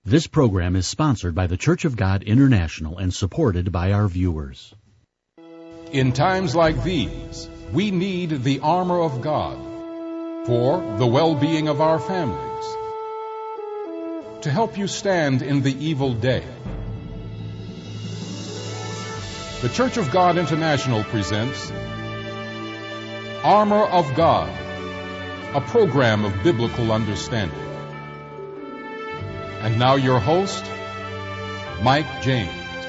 This program is sponsored by the Church of God International and supported by our viewers. In times like these, we need the armor of God for the well-being of our families, to help you stand in the evil day. The Church of God International presents Armor of God, a program of biblical understanding. And now your host, Mike James.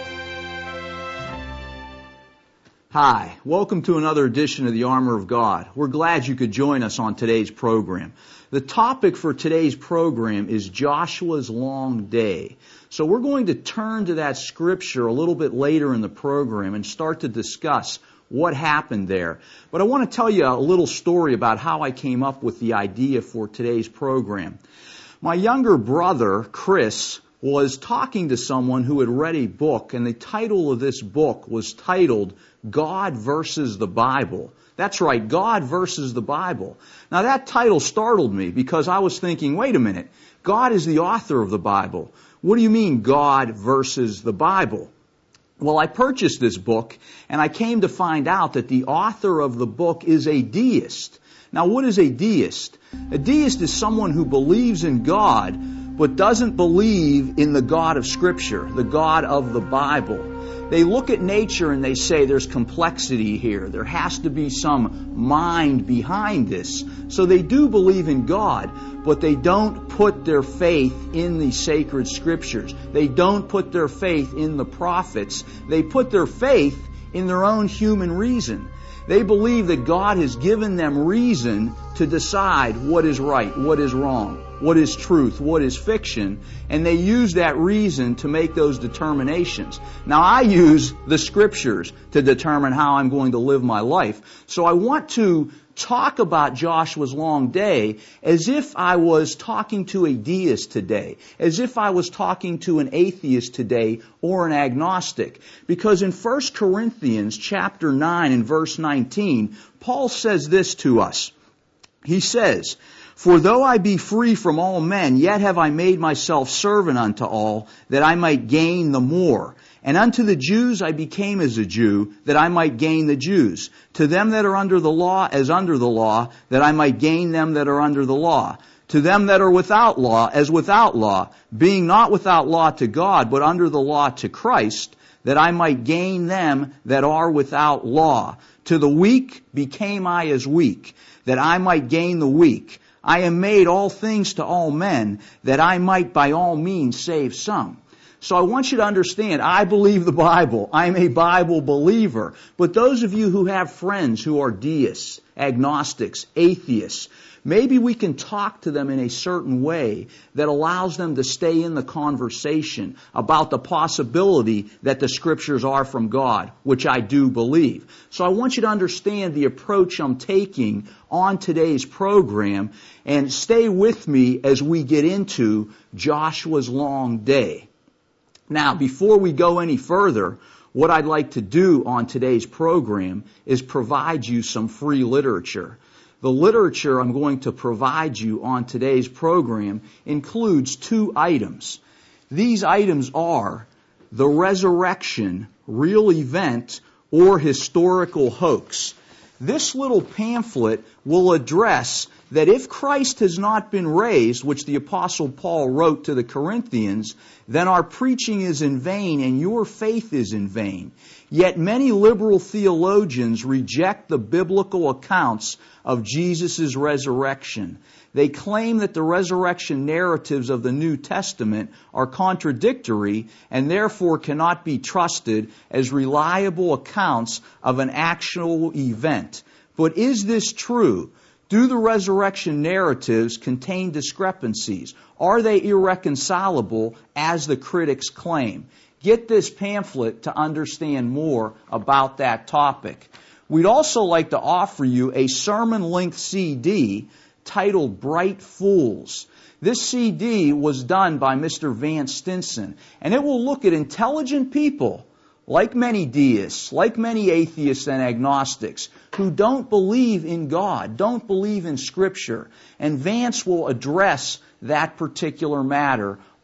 Hi, welcome to another edition of the Armor of God. We're glad you could join us on today's program. The topic for today's program is Joshua's long day. So we're going to turn to that scripture a little bit later in the program and start to discuss what happened there. But I want to tell you a little story about how I came up with the idea for today's program. My younger brother, Chris, was talking to someone who had read a book, and the title of this book was titled God versus the Bible. That's right, God versus the Bible. Now that title startled me because I was thinking, wait a minute, God is the author of the Bible. What do you mean God versus the Bible? Well, I purchased this book, and I came to find out that the author of the book is a deist. Now, what is a deist? A deist is someone who believes in God, but doesn't believe in the God of Scripture, the God of the Bible. They look at nature and they say there's complexity here. There has to be some mind behind this. So they do believe in God, but they don't put their faith in the sacred Scriptures. They don't put their faith in the prophets. They put their faith in their own human reason. They believe that God has given them reason to decide what is right, what is wrong, what is truth, what is fiction, and they use that reason to make those determinations. Now, I use the Scriptures to determine how I'm going to live my life. So I want to talk about Joshua's long day as if I was talking to a deist today, as if I was talking to an atheist today or an agnostic. Because in 1 Corinthians chapter 9 and verse 19, Paul says this to us. He says, "For though I be free from all men, yet have I made myself servant unto all, that I might gain the more. And unto the Jews I became as a Jew, that I might gain the Jews. To them that are under the law, as under the law, that I might gain them that are under the law. To them that are without law, as without law, being not without law to God, but under the law to Christ, that I might gain them that are without law. To the weak became I as weak, that I might gain the weak. I am made all things to all men, that I might by all means save some." So I want you to understand, I believe the Bible. I'm a Bible believer. But those of you who have friends who are deists, agnostics, atheists, maybe we can talk to them in a certain way that allows them to stay in the conversation about the possibility that the Scriptures are from God, which I do believe. So I want you to understand the approach I'm taking on today's program, and stay with me as we get into Joshua's long day. Now, before we go any further, what I'd like to do on today's program is provide you some free literature. The literature I'm going to provide you on today's program includes 2 items. These items are the resurrection, real event, or historical hoax. This little pamphlet will address that if Christ has not been raised, which the Apostle Paul wrote to the Corinthians, then our preaching is in vain and your faith is in vain. Yet many liberal theologians reject the biblical accounts of Jesus' resurrection. They claim that the resurrection narratives of the New Testament are contradictory and therefore cannot be trusted as reliable accounts of an actual event. But is this true? Do the resurrection narratives contain discrepancies? Are they irreconcilable as the critics claim? Get this pamphlet to understand more about that topic. We'd also like to offer you a sermon-length CD titled Bright Fools. This CD was done by Mr. Vance Stinson, and it will look at intelligent people, like many deists, like many atheists and agnostics, who don't believe in God, don't believe in Scripture. And Vance will address that particular matter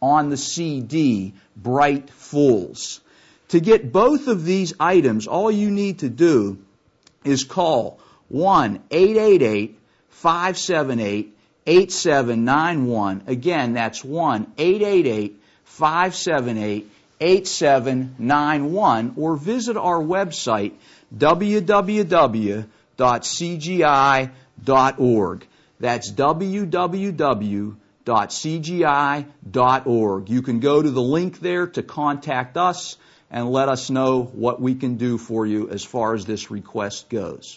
on the CD, Bright Fools. To get both of these items, all you need to do is call 1-888-578-8791. Again, that's 1-888-578-8791, or visit our website, www.cgi.org. That's www.cgi.org. You can go to the link there to contact us and let us know what we can do for you as far as this request goes.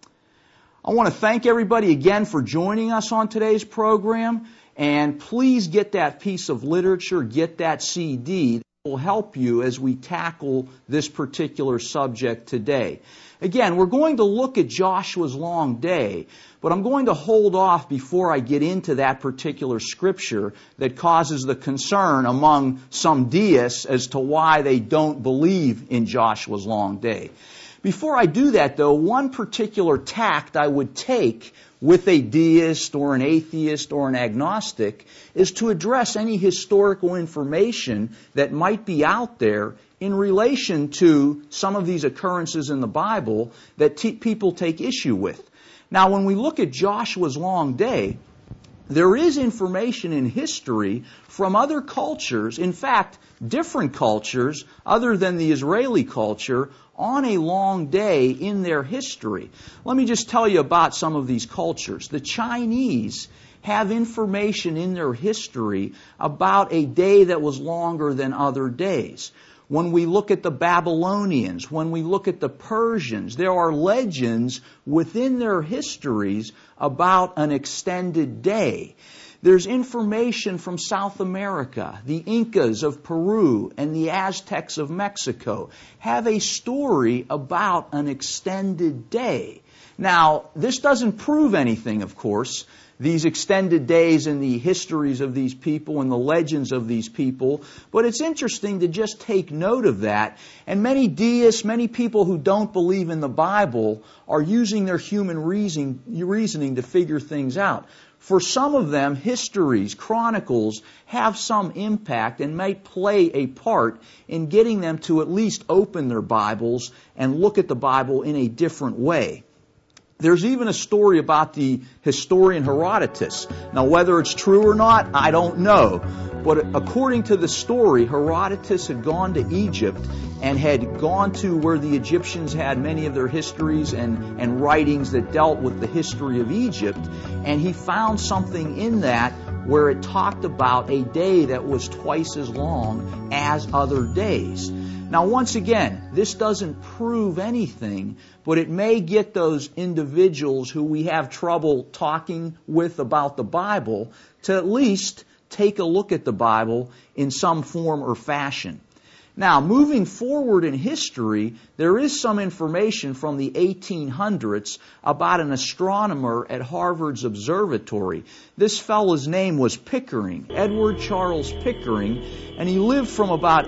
I want to thank everybody again for joining us on today's program, and please get that piece of literature, get that CD. That will help you as we tackle this particular subject today. Again, we're going to look at Joshua's long day, but I'm going to hold off before I get into that particular scripture that causes the concern among some deists as to why they don't believe in Joshua's long day. Before I do that, though, one particular tact I would take with a deist or an atheist or an agnostic is to address any historical information that might be out there in relation to some of these occurrences in the Bible that people take issue with. Now, when we look at Joshua's long day, there is information in history from other cultures, in fact, different cultures other than the Israeli culture, on a long day in their history. Let me just tell you about some of these cultures. The Chinese have information in their history about a day that was longer than other days. When we look at the Babylonians, when we look at the Persians, there are legends within their histories about an extended day. There's information from South America. The Incas of Peru and the Aztecs of Mexico have a story about an extended day. Now, this doesn't prove anything, of course. These extended days and the histories of these people and the legends of these people. But it's interesting to just take note of that. And many deists, many people who don't believe in the Bible are using their human reasoning to figure things out. For some of them, histories, chronicles, have some impact and might play a part in getting them to at least open their Bibles and look at the Bible in a different way. There's even a story about the historian Herodotus. Now, whether it's true or not, I don't know. But according to the story, Herodotus had gone to Egypt and had gone to where the Egyptians had many of their histories and writings that dealt with the history of Egypt. And he found something in that where it talked about a day that was twice as long as other days. Now, once again, this doesn't prove anything, but it may get those individuals who we have trouble talking with about the Bible to at least take a look at the Bible in some form or fashion. Now, moving forward in history, there is some information from the 1800s about an astronomer at Harvard's observatory. This fellow's name was Pickering, Edward Charles Pickering, and he lived from about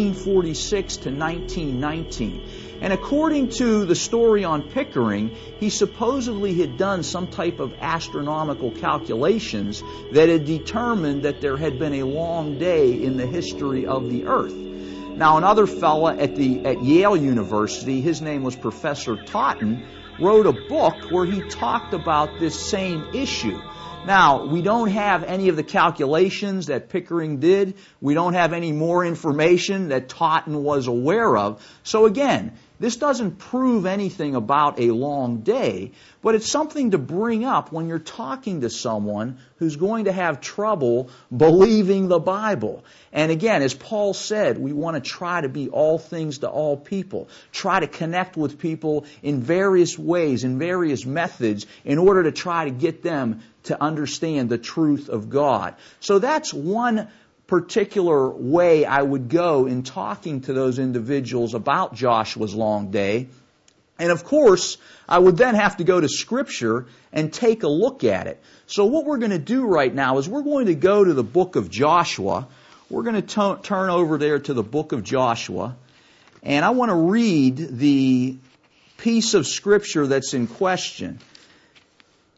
1846 to 1919. And according to the story on Pickering, he supposedly had done some type of astronomical calculations that had determined that there had been a long day in the history of the earth. Now, another fella at Yale University, his name was Professor Totten, wrote a book where he talked about this same issue. Now, we don't have any of the calculations that Pickering did. We don't have any more information that Totten was aware of. So again, this doesn't prove anything about a long day, but it's something to bring up when you're talking to someone who's going to have trouble believing the Bible. And again, as Paul said, we want to try to be all things to all people. Try to connect with people in various ways, in various methods, in order to try to get them to understand the truth of God. So that's one particular way I would go in talking to those individuals about Joshua's long day. And of course, I would then have to go to Scripture and take a look at it. So what we're going to do right now is we're going to go to the book of Joshua. We're going to turn over there to the book of Joshua. And I want to read the piece of Scripture that's in question.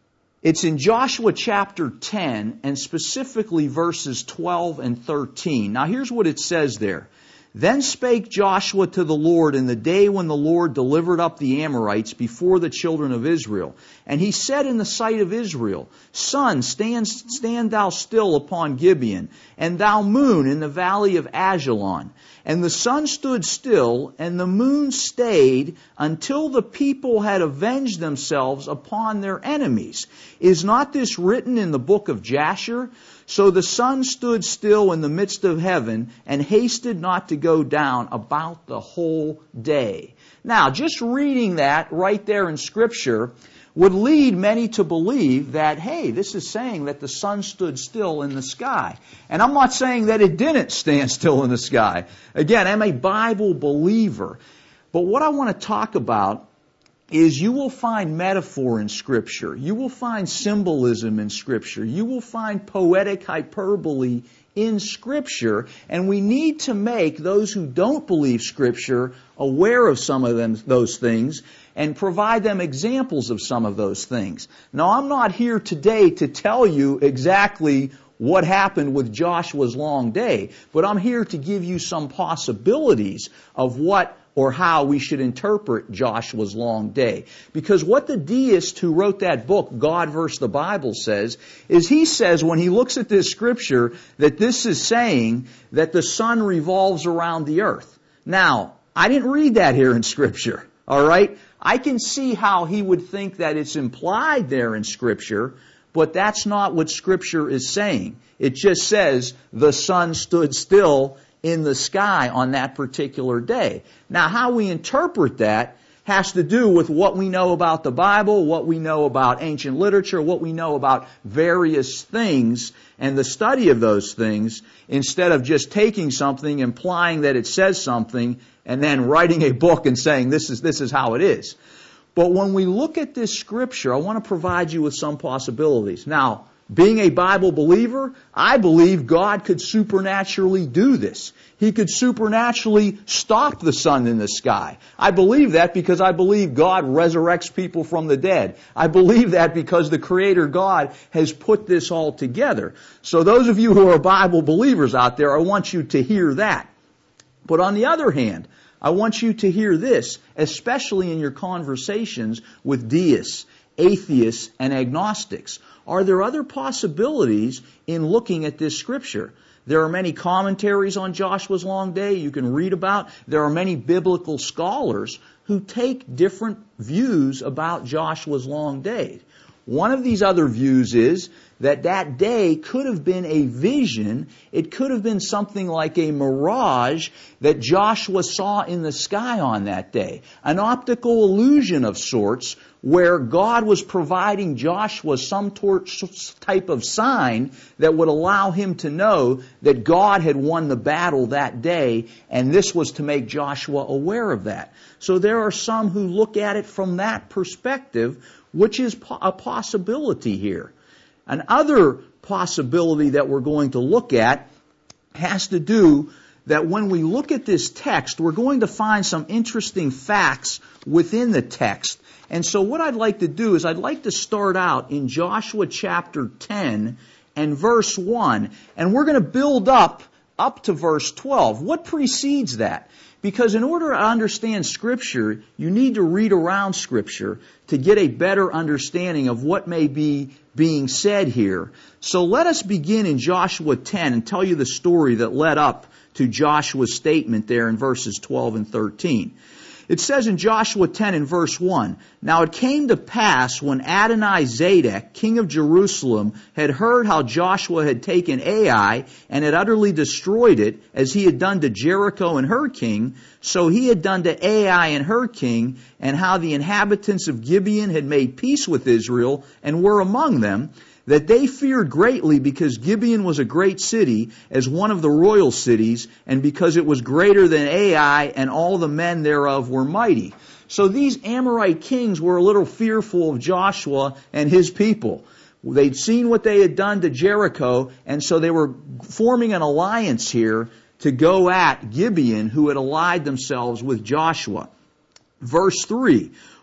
It's in Joshua chapter 10, and specifically verses 12 and 13. Now here's what it says there. Then spake Joshua to the Lord in the day when the Lord delivered up the Amorites before the children of Israel. And he said in the sight of Israel, Sun, stand thou still upon Gibeon, and thou moon in the valley of Ajalon. And the sun stood still, and the moon stayed, until the people had avenged themselves upon their enemies. Is not this written in the book of Jasher? So the sun stood still in the midst of heaven, and hasted not to go down about the whole day. Now, just reading that right there in Scripture would lead many to believe that, hey, this is saying that the sun stood still in the sky. And I'm not saying that it didn't stand still in the sky. Again, I'm a Bible believer. But what I want to talk about is you will find metaphor in Scripture. You will find symbolism in Scripture. You will find poetic hyperbole in Scripture. And we need to make those who don't believe Scripture aware of some of those things and provide them examples of some of those things. Now, I'm not here today to tell you exactly what happened with Joshua's long day, but I'm here to give you some possibilities of what or how we should interpret Joshua's long day. Because what the deist who wrote that book, God vs. the Bible, says, is he says when he looks at this Scripture that this is saying that the sun revolves around the earth. Now, I didn't read that here in Scripture, all right? I can see how he would think that it's implied there in Scripture, but that's not what Scripture is saying. It just says the sun stood still in the sky on that particular day. Now, how we interpret that has to do with what we know about the Bible, what we know about ancient literature, what we know about various things, and the study of those things, instead of just taking something, implying that it says something, and then writing a book and saying this is how it is. But when we look at this Scripture, I want to provide you with some possibilities. Now, being a Bible believer, I believe God could supernaturally do this. He could supernaturally stop the sun in the sky. I believe that because I believe God resurrects people from the dead. I believe that because the Creator God has put this all together. So those of you who are Bible believers out there, I want you to hear that. But on the other hand, I want you to hear this, especially in your conversations with deists, atheists, and agnostics. Are there other possibilities in looking at this Scripture? There are many commentaries on Joshua's long day you can read about. There are many biblical scholars who take different views about Joshua's long day. One of these other views is that that day could have been a vision. It could have been something like a mirage that Joshua saw in the sky on that day. An optical illusion of sorts where God was providing Joshua some type of sign that would allow him to know that God had won the battle that day, and this was to make Joshua aware of that. So there are some who look at it from that perspective, which is a possibility here. Another possibility that we're going to look at has to do that when we look at this text, we're going to find some interesting facts within the text. And so what I'd like to do is I'd like to start out in Joshua chapter 10 and verse 1, and we're going to build up to verse 12. What precedes that? Because in order to understand Scripture, you need to read around Scripture to get a better understanding of what may be being said here. So let us begin in Joshua 10 and tell you the story that led up to Joshua's statement there in verses 12 and 13. It says in Joshua 10 and verse 1, Now it came to pass when Adoni-Zedek, king of Jerusalem, had heard how Joshua had taken Ai and had utterly destroyed it, as he had done to Jericho and her king, so he had done to Ai and her king, and how the inhabitants of Gibeon had made peace with Israel and were among them, that they feared greatly because Gibeon was a great city, as one of the royal cities, and because it was greater than Ai, and all the men thereof were mighty. So these Amorite kings were a little fearful of Joshua and his people. They'd seen what they had done to Jericho, and so they were forming an alliance here to go at Gibeon, who had allied themselves with Joshua. Verse 3,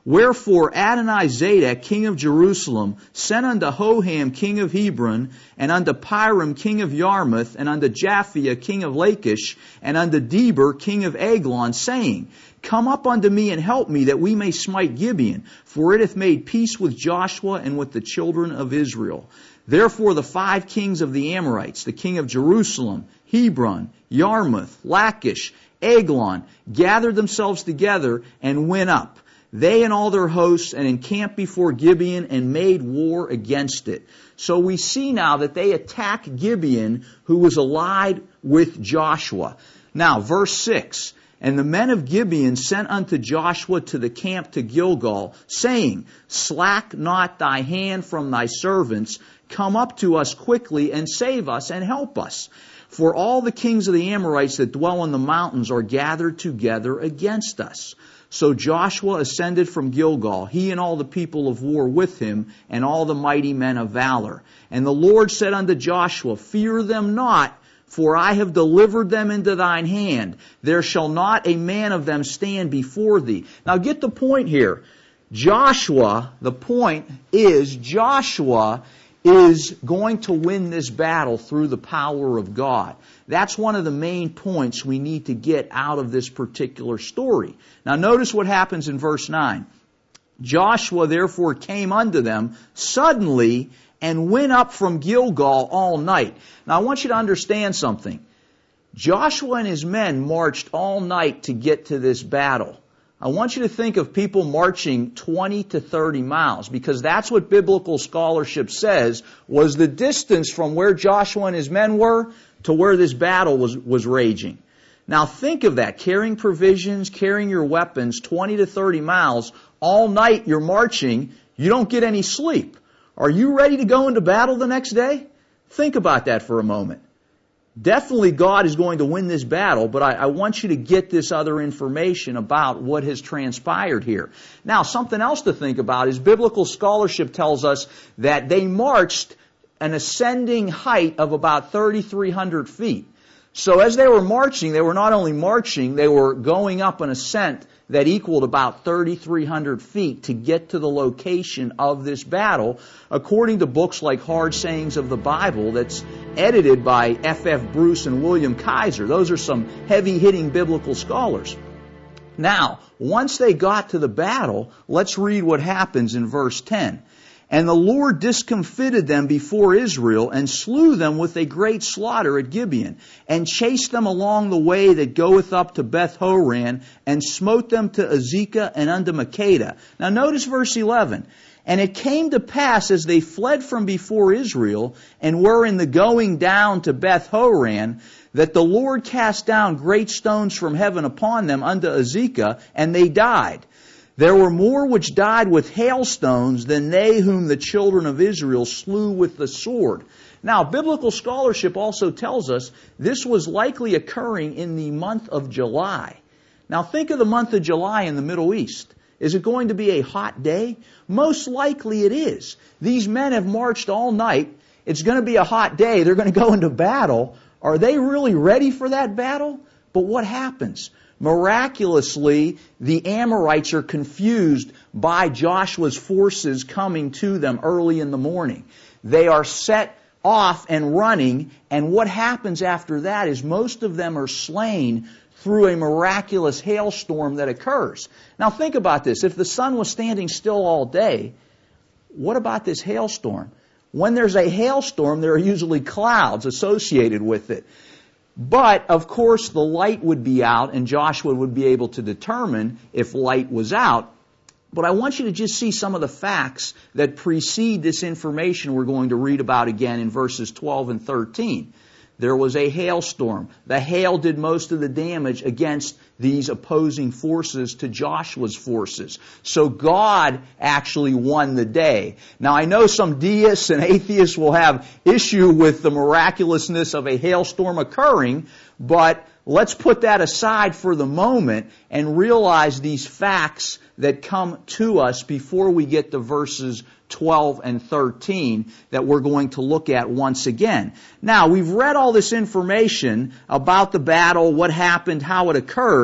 Wherefore Adonizedek, king of Jerusalem, sent unto Hoham, king of Hebron, and unto Piram, king of Yarmouth, and unto Japhia, king of Lachish, and unto Deber, king of Eglon, saying, Come up unto me and help me, that we may smite Gibeon, for it hath made peace with Joshua and with the children of Israel. Therefore the 5 kings of the Amorites, the king of Jerusalem, Hebron, Yarmouth, Lachish, Eglon, gathered themselves together and went up, they and all their hosts, and encamped before Gibeon and made war against it. So we see now that they attack Gibeon, who was allied with Joshua. Now, verse 6, And the men of Gibeon sent unto Joshua to the camp to Gilgal, saying, Slack not thy hand from thy servants, come up to us quickly, and save us, and help us. For all the kings of the Amorites that dwell in the mountains are gathered together against us. So Joshua ascended from Gilgal, he and all the people of war with him, and all the mighty men of valor. And the Lord said unto Joshua, Fear them not, for I have delivered them into thine hand. There shall not a man of them stand before thee. Now get the point here. Joshua, the point is Joshua is going to win this battle through the power of God. That's one of the main points we need to get out of this particular story. Now notice what happens in verse 9. Joshua therefore came unto them suddenly and went up from Gilgal all night. Now I want you to understand something. Joshua and his men marched all night to get to this battle. I want you to think of people marching 20 to 30 miles, because that's what biblical scholarship says was the distance from where Joshua and his men were to where this battle was raging. Now think of that, carrying provisions, carrying your weapons, 20 to 30 miles, all night you're marching, you don't get any sleep. Are you ready to go into battle the next day? Think about that for a moment. Definitely God is going to win this battle, but I want you to get this other information about what has transpired here. Now, something else to think about is biblical scholarship tells us that they marched an ascending height of about 3,300 feet. So as they were marching, they were not only marching, they were going up an ascent that equaled about 3,300 feet to get to the location of this battle, according to books like Hard Sayings of the Bible that's edited by F.F. Bruce and William Kaiser. Those are some heavy-hitting biblical scholars. Now, once they got to the battle, let's read what happens in verse 10. And the Lord discomfited them before Israel, and slew them with a great slaughter at Gibeon, and chased them along the way that goeth up to Beth-horon, and smote them to Azekah and unto Makkedah. Now notice verse 11. And it came to pass, as they fled from before Israel, and were in the going down to Beth-horon, that the Lord cast down great stones from heaven upon them unto Azekah, and they died. There were more which died with hailstones than they whom the children of Israel slew with the sword. Now, biblical scholarship also tells us this was likely occurring in the month of July. Now, think of the month of July in the Middle East. Is it going to be a hot day? Most likely it is. These men have marched all night. It's going to be a hot day. They're going to go into battle. Are they really ready for that battle? But what happens? Miraculously, the Amorites are confused by Joshua's forces coming to them early in the morning. They are set off and running, and what happens after that is most of them are slain through a miraculous hailstorm that occurs. Now think about this. If the sun was standing still all day, what about this hailstorm? When there's a hailstorm, there are usually clouds associated with it. But, of course, the light would be out, and Joshua would be able to determine if light was out. But I want you to just see some of the facts that precede this information we're going to read about again in verses 12 and 13. There was a hailstorm. The hail did most of the damage against these opposing forces to Joshua's forces. So God actually won the day. Now I know some deists and atheists will have issue with the miraculousness of a hailstorm occurring, but let's put that aside for the moment and realize these facts that come to us before we get to verses 12 and 13 that we're going to look at once again. Now, we've read all this information about the battle, what happened, how it occurred.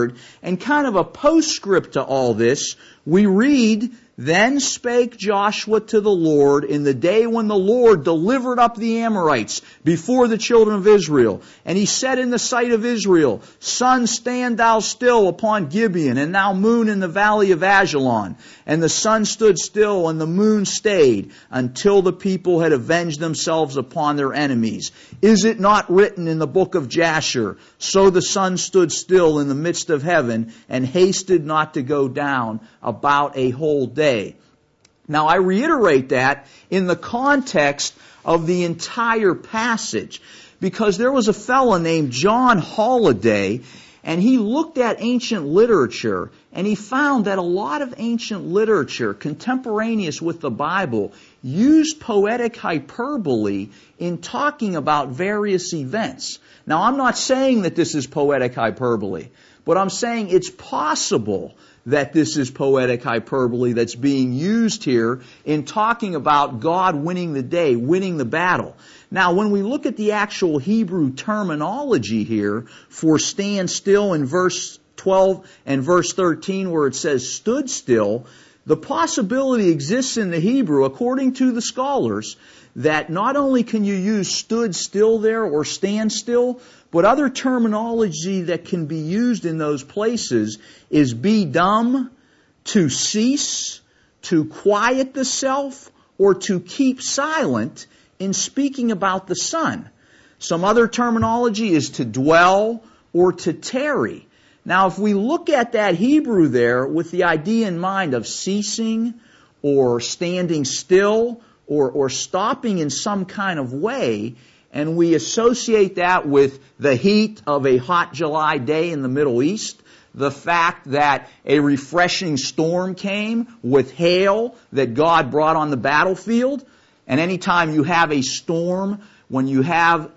Word. And kind of a postscript to all this, we read, "Then spake Joshua to the Lord in the day when the Lord delivered up the Amorites before the children of Israel. And he said in the sight of Israel, Sun, stand thou still upon Gibeon, and thou moon in the valley of Ajalon. And the sun stood still, and the moon stayed, until the people had avenged themselves upon their enemies. Is it not written in the book of Jasher, so the sun stood still in the midst of heaven, and hasted not to go down about a whole day." Now I reiterate that in the context of the entire passage, because there was a fellow named John Holliday, and he looked at ancient literature, and he found that a lot of ancient literature contemporaneous with the Bible used poetic hyperbole in talking about various events. Now I'm not saying that this is poetic hyperbole, but I'm saying it's possible that this is poetic hyperbole that's being used here in talking about God winning the day, winning the battle. Now, when we look at the actual Hebrew terminology here for stand still in verse 12 and verse 13 where it says stood still, the possibility exists in the Hebrew, according to the scholars, that not only can you use stood still there or stand still, but other terminology that can be used in those places is be dumb, to cease, to quiet the self, or to keep silent in speaking about the sun. Some other terminology is to dwell or to tarry. Now, if we look at that Hebrew there with the idea in mind of ceasing or standing still or stopping in some kind of way, and we associate that with the heat of a hot July day in the Middle East, the fact that a refreshing storm came with hail that God brought on the battlefield, and anytime you have a storm, when you have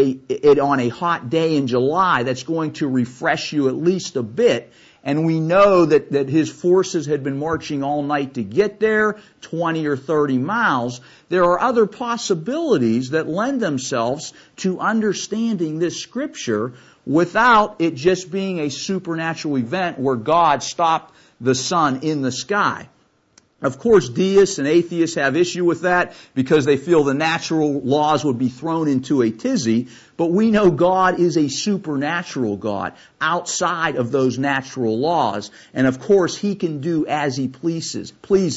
it on a hot day in July, that's going to refresh you at least a bit. And we know that his forces had been marching all night to get there, 20 or 30 miles. There are other possibilities that lend themselves to understanding this scripture without it just being a supernatural event where God stopped the sun in the sky. Of course, deists and atheists have issue with that because they feel the natural laws would be thrown into a tizzy. But we know God is a supernatural God outside of those natural laws. And of course, He can do as He pleases.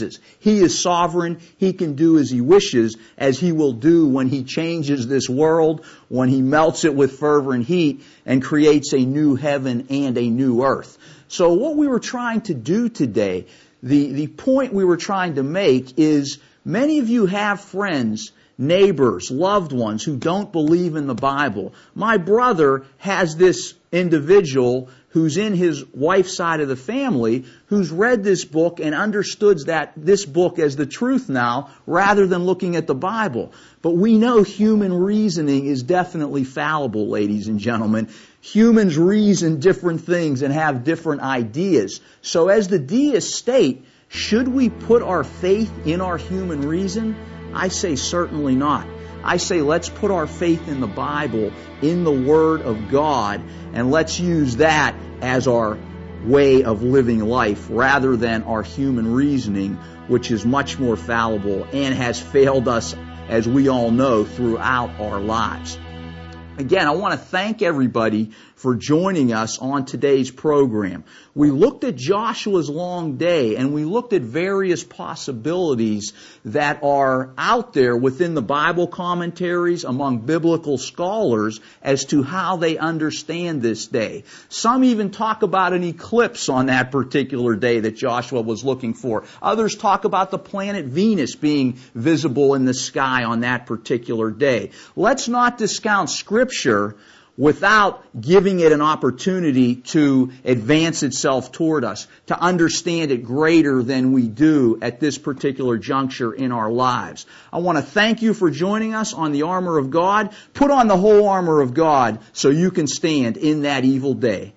He is sovereign. He can do as He wishes, as He will do when He changes this world, when He melts it with fervent heat and creates a new heaven and a new earth. So what we were trying to do today, the point we were trying to make is many of you have friends, neighbors, loved ones who don't believe in the Bible. My brother has this individual who's in his wife's side of the family who's read this book and understood that this book as the truth now rather than looking at the Bible. But we know human reasoning is definitely fallible, ladies and gentlemen. Humans reason different things and have different ideas. So as the deists state, should we put our faith in our human reason? I say certainly not. I say let's put our faith in the Bible, in the Word of God, and let's use that as our way of living life rather than our human reasoning, which is much more fallible and has failed us, as we all know, throughout our lives. Again, I want to thank everybody for joining us on today's program. We looked at Joshua's long day and we looked at various possibilities that are out there within the Bible commentaries among biblical scholars as to how they understand this day. Some even talk about an eclipse on that particular day that Joshua was looking for. Others talk about the planet Venus being visible in the sky on that particular day. Let's not discount Scripture without giving it an opportunity to advance itself toward us, to understand it greater than we do at this particular juncture in our lives. I want to thank you for joining us on the armor of God. Put on the whole armor of God so you can stand in that evil day.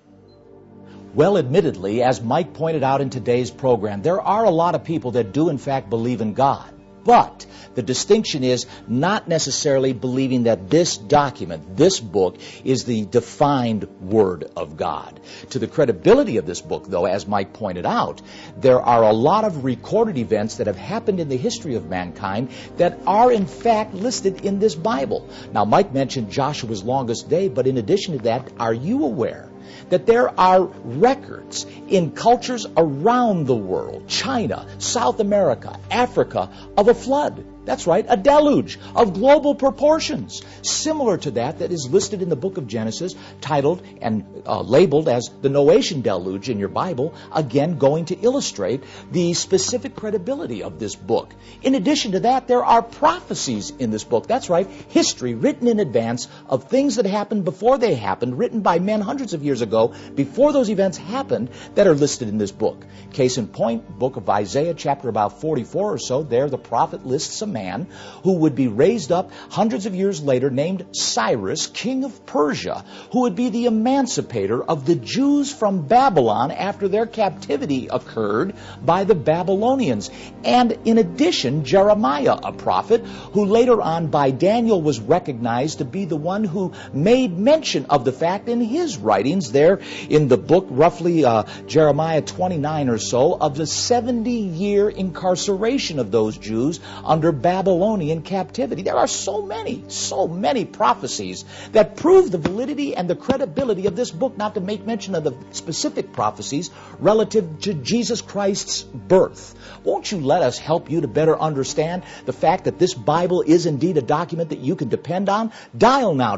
Well, admittedly, as Mike pointed out in today's program, there are a lot of people that do in fact believe in God. But the distinction is not necessarily believing that this document, this book, is the defined Word of God. To the credibility of this book, though, as Mike pointed out, there are a lot of recorded events that have happened in the history of mankind that are in fact listed in this Bible. Now, Mike mentioned Joshua's longest day, but in addition to that, are you aware that there are records in cultures around the world, China, South America, Africa, of a flood? That's right, a deluge of global proportions, similar to that is listed in the book of Genesis, titled and labeled as the Noachian deluge in your Bible, again going to illustrate the specific credibility of this book. In addition to that, there are prophecies in this book. That's right, history written in advance of things that happened before they happened, written by men hundreds of years ago, before those events happened, that are listed in this book. Case in point, book of Isaiah, chapter about 44 or so, there the prophet lists a man who would be raised up hundreds of years later named Cyrus, king of Persia, who would be the emancipator of the Jews from Babylon after their captivity occurred by the Babylonians. And in addition, Jeremiah, a prophet, who later on by Daniel was recognized to be the one who made mention of the fact in his writings there in the book, roughly Jeremiah 29 or so, of the 70-year incarceration of those Jews under Babylonian captivity. There are so many prophecies that prove the validity and the credibility of this book, not to make mention of the specific prophecies relative to Jesus Christ's birth. Won't you let us help you to better understand the fact that this Bible is indeed a document that you can depend on? Dial now,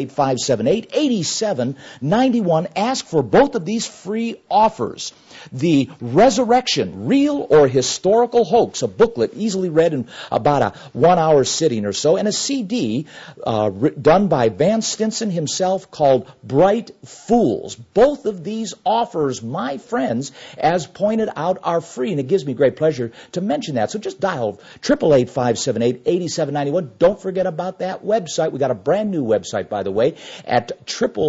888-578-8791. Ask for both of these free offers. The Resurrection, Real or Historical Hoax, a booklet easily read in about a 1-hour sitting or so, and a CD done by Van Stinson himself called Bright Fools. Both of these offers, my friends, as pointed out, are free, and it gives me great pleasure to mention that. So just dial 888-578-8791. Don't forget about that website. We got a brand new website, by the way, at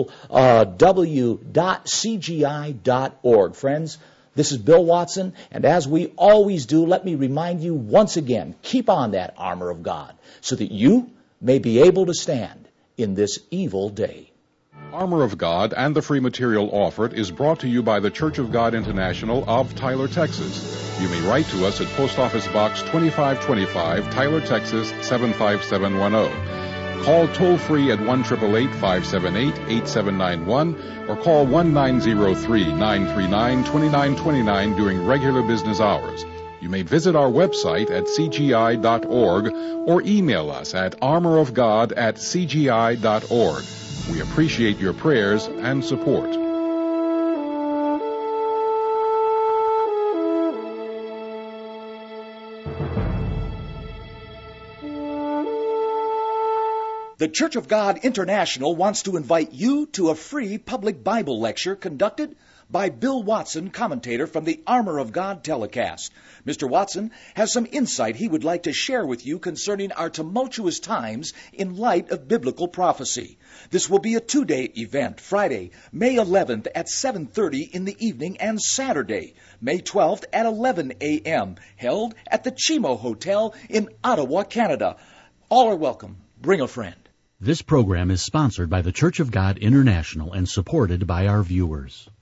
www.cgi.org. Friends, this is Bill Watson, and as we always do, let me remind you once again, keep on that armor of God so that you may be able to stand in this evil day. Armor of God and the free material offered is brought to you by the Church of God International of Tyler, Texas. You may write to us at Post Office Box 2525, Tyler, Texas 75710. Call toll-free at 1-888-578-8791 or call 1-903-939-2929 during regular business hours. You may visit our website at cgi.org or email us at armorofgod@cgi.org. We appreciate your prayers and support. The Church of God International wants to invite you to a free public Bible lecture conducted by Bill Watson, commentator from the Armor of God telecast. Mr. Watson has some insight he would like to share with you concerning our tumultuous times in light of biblical prophecy. This will be a 2-day event, Friday, May 11th at 7:30 in the evening, and Saturday, May 12th at 11 a.m., held at the Chimo Hotel in Ottawa, Canada. All are welcome. Bring a friend. This program is sponsored by the Church of God International and supported by our viewers.